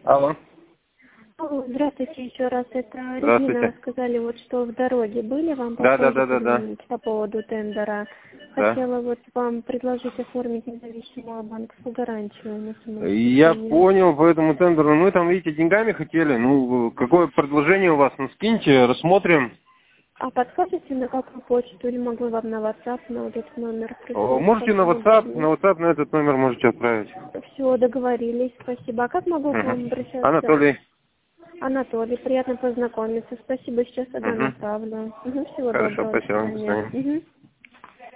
Алло. Алло, здравствуйте еще раз. Это Здравствуйте. Регина. Сказали, вот что в дороге были, вам Да. позвонить по поводу тендера. Да. Хотела вот вам предложить оформить независимую банковскую гарантию на Я самообеспечение. понял по этому тендеру. Мы там, видите, деньгами хотели. Ну, какое предложение у вас? Ну, скиньте, рассмотрим. А подскажете, на какую почту, или могу вам на WhatsApp, на вот этот номер прислать? Можете на WhatsApp, на этот номер можете отправить. Все, договорились, спасибо. А как могу к вам обращаться? Анатолий. Анатолий, приятно познакомиться. Спасибо, сейчас тогда направлю. Всего Хорошо, доброго, до спасибо. До свидания. свидания.